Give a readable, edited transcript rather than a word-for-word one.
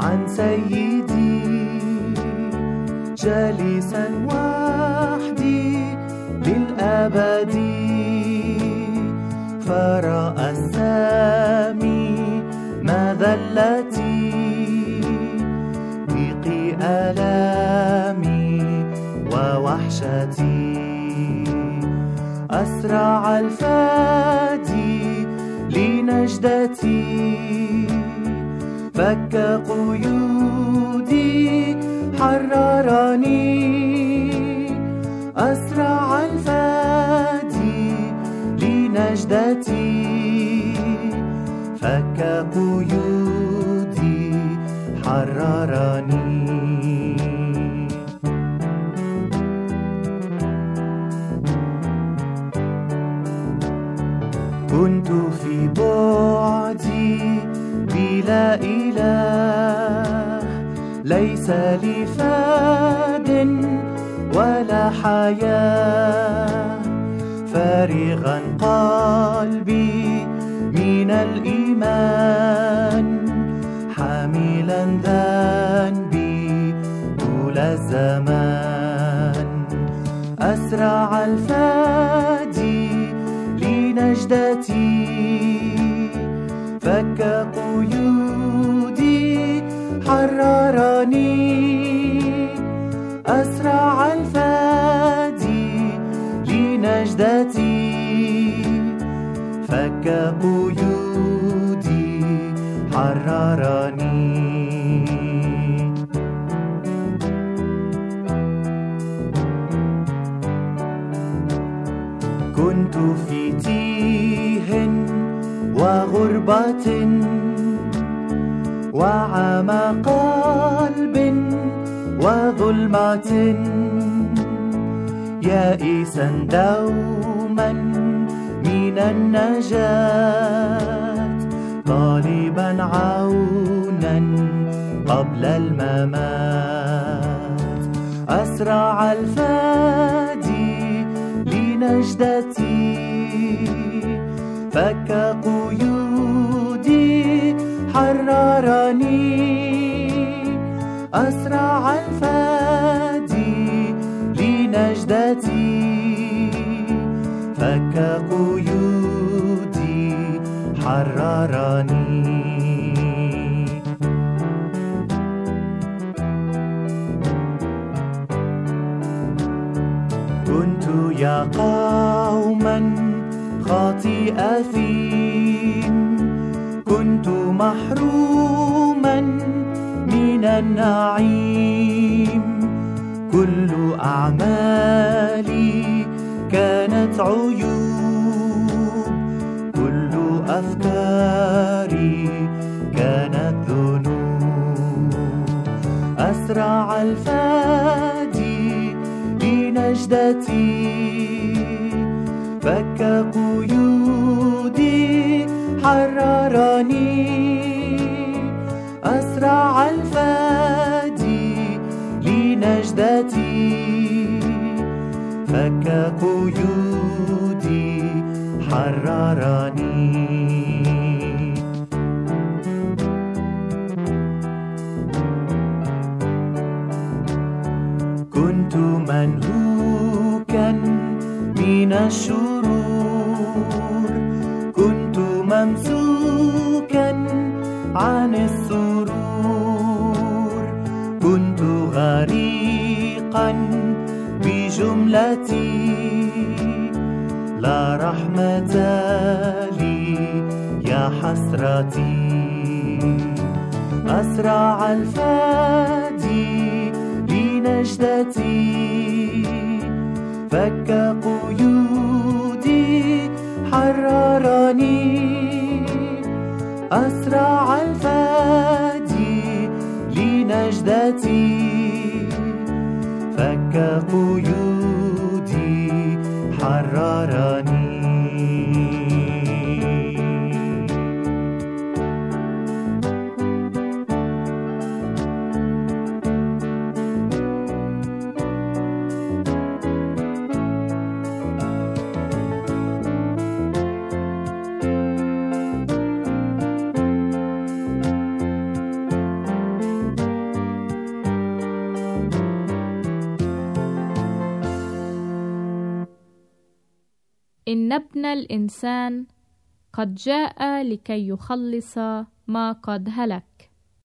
عن سيدي جالسا وحدي للأبد، فرأى السامي مذلتي ضيقي ألامي ووحشتي. أسرع الفادي لنجدتي، فك قيودي حررني. أسرع الفادي لنجدتي، فك قيودي حررني. كنت في بعدي بلا إله، ليس لي فاد ولا حياة، فارغا قلبي من الإيمان، حاملا ذنبي طول الزمان. أسرع الفادي لنجدتي، فك قيودي حررني. أسرع الفادي لنجدتي، فك قيودي حررني. كنت في تيه وغربة وعمى قلب وظلمة، يائسا دوما من النجاة، طالبا عونا قبل الممات. أسرع الفادي لنجدتي، فك قيودي حررني. أسرع الفادي لنجدتي، فك قيودي حررني. كنت يا قوما خاطئ أثيم، كنت محروما من النعيم، كل أعمالي كانت عيوب، كل أفكاري كانت ذنوب. أسرع الفادي لنجدتي، فك قيودي حررني. أسرع الفادي لنجدتي، فك قيودي حررني. كنت منهوكا من الشرور، كنت ممسوكا عن السرور، كنت غريقا بجملتي، لا رحمة لي يا حسرتي. أسرع الفادي لنجدتي، فك قيودي حررني. أسرع الفادي لنجدتي، فك قيودي حررني. إن ابن الإنسان قد جاء لكي يخلص ما قد هلك.